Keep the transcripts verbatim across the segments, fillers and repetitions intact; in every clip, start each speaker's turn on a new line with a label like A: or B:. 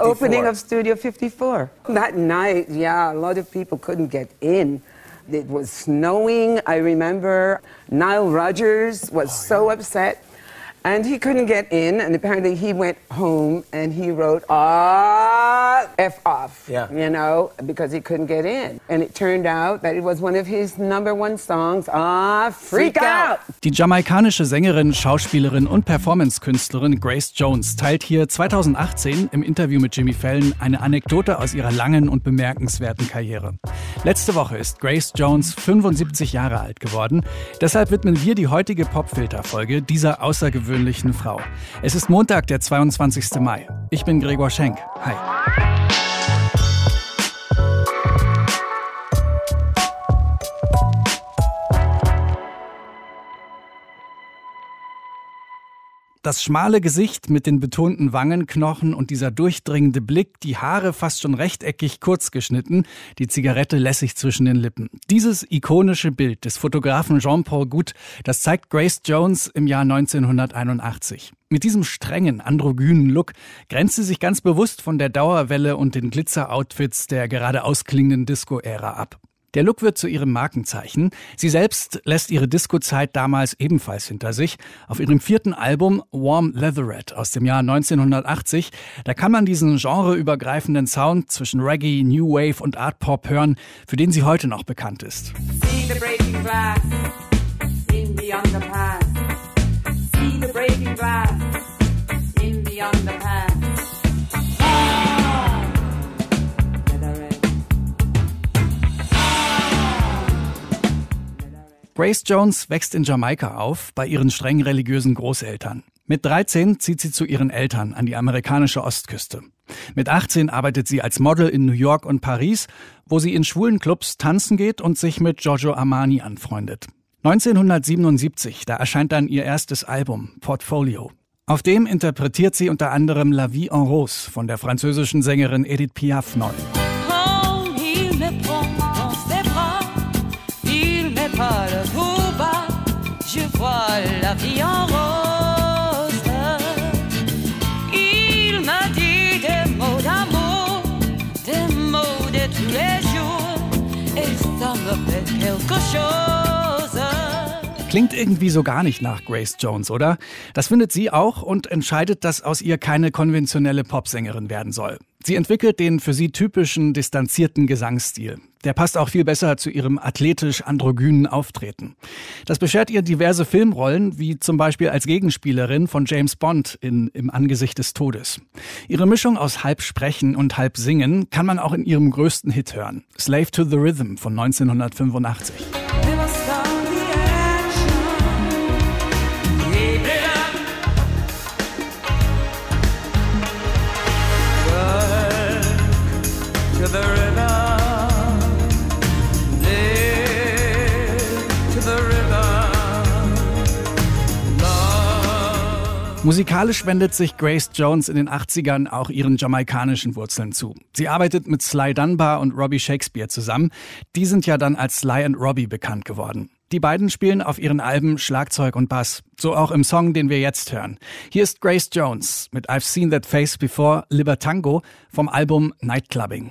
A: opening of Studio fifty-four. That night, yeah, a lot of people couldn't get in. It was snowing. I remember Nile Rodgers was oh, so yeah. upset. And he couldn't get in, and apparently he went home and he wrote, ah, F off, yeah. you know, because he couldn't get in. And it turned out that it was one of his number one songs, ah, Freak, Freak out.
B: Die jamaikanische Sängerin, Schauspielerin und Performance-Künstlerin Grace Jones teilt hier zweitausendachtzehn im Interview mit Jimmy Fallon eine Anekdote aus ihrer langen und bemerkenswerten Karriere. Letzte Woche ist Grace Jones fünfundsiebzig Jahre alt geworden. Deshalb widmen wir die heutige Popfilter-Folge dieser außergewöhnlichen Frau. Es ist Montag, der zweiundzwanzigsten Mai. Ich bin Gregor Schenk. Hi. Das schmale Gesicht mit den betonten Wangenknochen und dieser durchdringende Blick, die Haare fast schon rechteckig kurz geschnitten, die Zigarette lässig zwischen den Lippen. Dieses ikonische Bild des Fotografen Jean-Paul Goude, das zeigt Grace Jones im Jahr neunzehnhunderteinundachtzig. Mit diesem strengen, androgynen Look grenzt sie sich ganz bewusst von der Dauerwelle und den Glitzer-Outfits der gerade ausklingenden Disco-Ära ab. Der Look wird zu ihrem Markenzeichen. Sie selbst lässt ihre Disco-Zeit damals ebenfalls hinter sich. Auf ihrem vierten Album Warm Leatherette aus dem Jahr neunzehnhundertachtzig, da kann man diesen genreübergreifenden Sound zwischen Reggae, New Wave und Art Pop hören, für den sie heute noch bekannt ist. See the breaking glass in the underpass. See the breaking glass in the underpass. Grace Jones wächst in Jamaika auf, bei ihren streng religiösen Großeltern. Mit dreizehn zieht sie zu ihren Eltern an die amerikanische Ostküste. Mit achtzehn arbeitet sie als Model in New York und Paris, wo sie in schwulen Clubs tanzen geht und sich mit Giorgio Armani anfreundet. neunzehnhundertsiebenundsiebzig, da erscheint dann ihr erstes Album, Portfolio. Auf dem interpretiert sie unter anderem La Vie en Rose von der französischen Sängerin Edith Piaf neu. Je vois la vie en rose. Il m'a dit des mots d'amour, des mots de tous les jours, et ça me fait quelque chose. Klingt irgendwie so gar nicht nach Grace Jones, oder? Das findet sie auch und entscheidet, dass aus ihr keine konventionelle Popsängerin werden soll. Sie entwickelt den für sie typischen, distanzierten Gesangsstil. Der passt auch viel besser zu ihrem athletisch-androgynen Auftreten. Das beschert ihr diverse Filmrollen, wie zum Beispiel als Gegenspielerin von James Bond in Im Angesicht des Todes. Ihre Mischung aus halb Sprechen und halb Singen kann man auch in ihrem größten Hit hören. Slave to the Rhythm von neunzehnhundertfünfundachtzig. Musikalisch wendet sich Grace Jones in den achtzigern auch ihren jamaikanischen Wurzeln zu. Sie arbeitet mit Sly Dunbar und Robbie Shakespeare zusammen. Die sind ja dann als Sly and Robbie bekannt geworden. Die beiden spielen auf ihren Alben Schlagzeug und Bass. So auch im Song, den wir jetzt hören. Hier ist Grace Jones mit I've Seen That Face Before, Libertango vom Album Nightclubbing.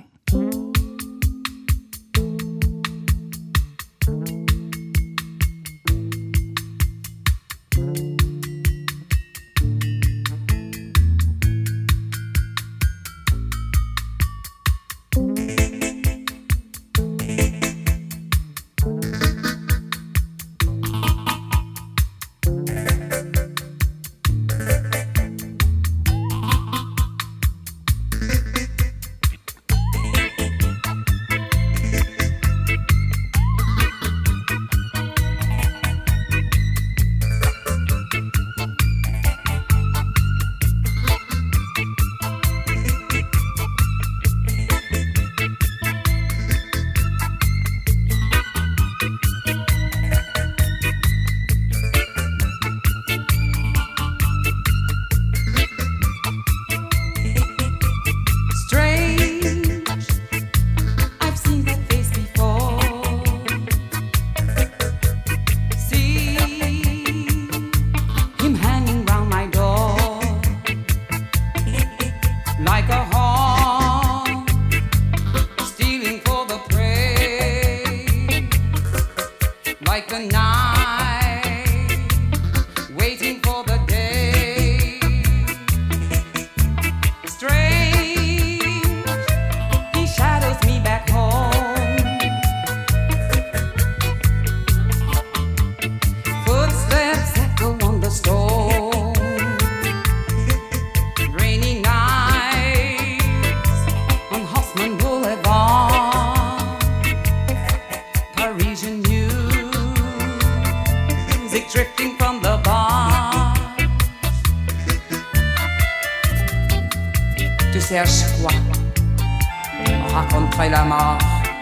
C: cherches quoi? Raconterai la mort.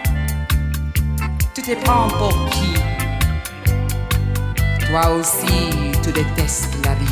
C: Tu te prends pour qui? Toi aussi, tu détestes la vie.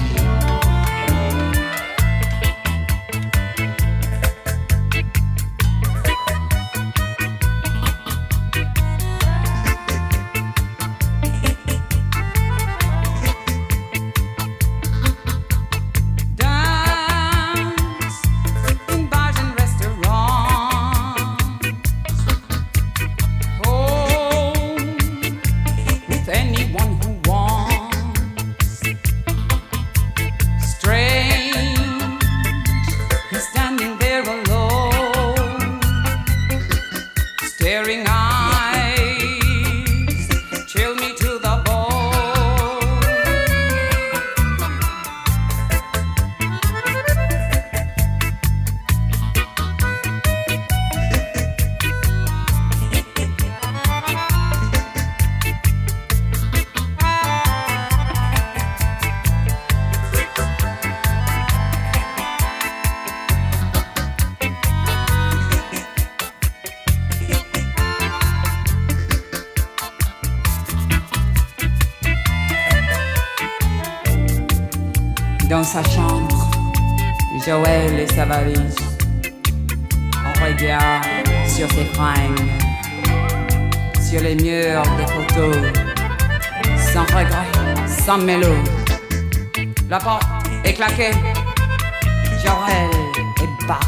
C: Dans sa chambre, Joël et sa valise. On regarde sur ses fringues, sur les murs des photos, sans regret, sans mélo. La porte est claquée, Joël est barré.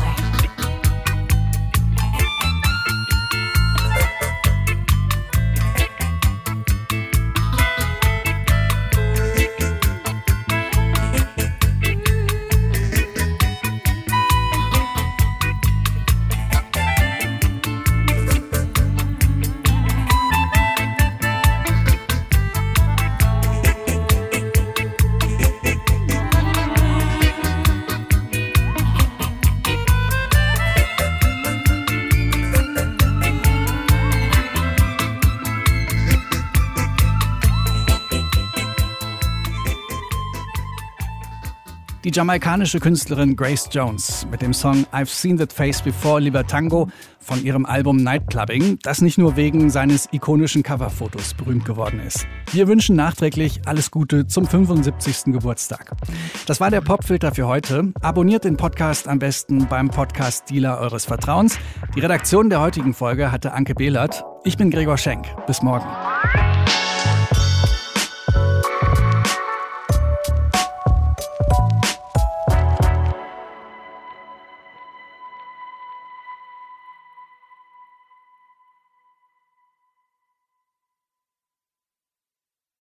B: Die jamaikanische Künstlerin Grace Jones mit dem Song I've Seen That Face Before, Lieber Tango von ihrem Album Nightclubbing, das nicht nur wegen seines ikonischen Coverfotos berühmt geworden ist. Wir wünschen nachträglich alles Gute zum fünfundsiebzigsten Geburtstag. Das war der Popfilter für heute. Abonniert den Podcast am besten beim Podcast-Dealer eures Vertrauens. Die Redaktion der heutigen Folge hatte Anke Behlert. Ich bin Gregor Schenk. Bis morgen.